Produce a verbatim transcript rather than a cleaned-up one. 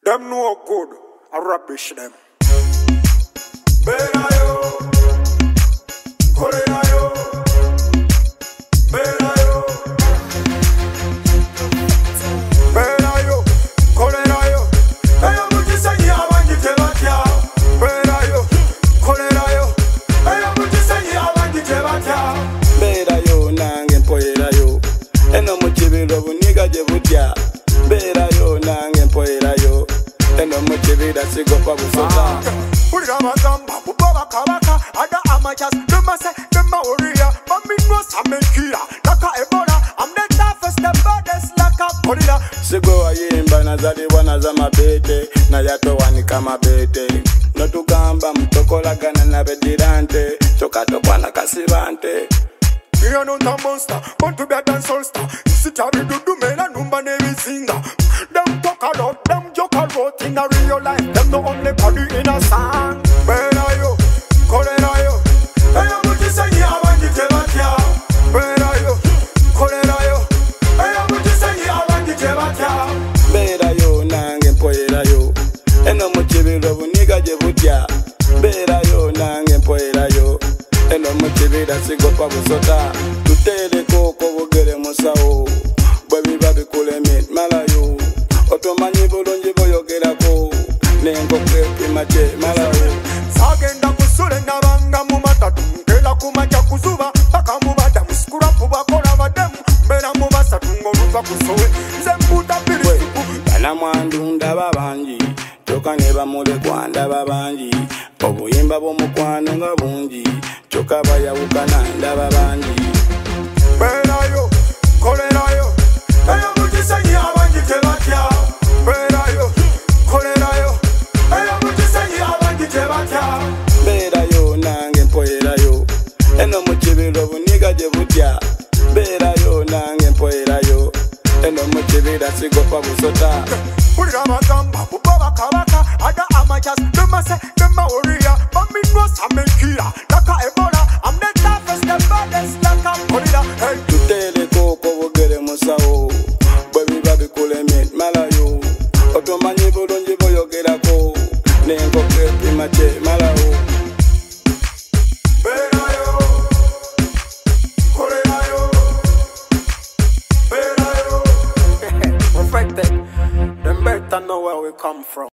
Them no good, I rubbish them. Better yo, Korea yo, better yo, better yo, Korea yo. Hey, I'm just saying I want you to watch out. Better yo, Korea yo. Hey, I'm just saying I want you to watch out. Better yo, nange mpoera yo. Eno muchibiro buniga je butya. Better yo, nange mpoera yo. Eno muchibira sigopa busota. Pulira magamba bubaba kabaka ada amachas demase demaoria mami no samekia naka ebola I'm the toughest the baddest like a gorilla. Sigo wayimba nazaliwa na za mabete na yato wani kama bete notugamba mtokolagana na bedirante chokatokwana kasibante. You are not a monster, want to be a dance all star. Sit a do do me na numba nevi singer. Them talk a lot, them joke a lot in a real life. Them no only body in a song. Better yo, Korea yo. Hey, I'm just saying I want you to watch out. Better yo, Korea yo. Hey, I'm just saying I want you to watch out. Better yo, nange mpoera yo. Eno muchibiro buniga je butya. Better yo, nange mpoera yo. Eno muchibira sigopa busota. Tutere koko bugere musawo. Bwebi babi kule mit malayo. Otomanyi bulungi boyogerako. Nengo kepi mache malayo. Sagenda kusule nabanga mu matatu. Nkela kumacha kuzuba paka mu badamu. Skurapu bakola bademu. Mbera mu basatu ngoluva kusowe. Zembuta pili siku. Bana mwandu ndaba banji. Choka neba mule kwa ndaba banji. Obuyimba bw'omukwano nga bungi. Choka bayawukana ndaba banji. Better yo, Korea yo. Hey, I'm just saying I want you to watch out. Better yo, Korea yo. Hey, I'm just saying I want you to watch out. Better yo, nange mpoera yo. Eno muchibiro buniga je butya. Better yo, nange mpoera yo. Eno muchibira sigopa busota. Pulira magamba bubaba kabaka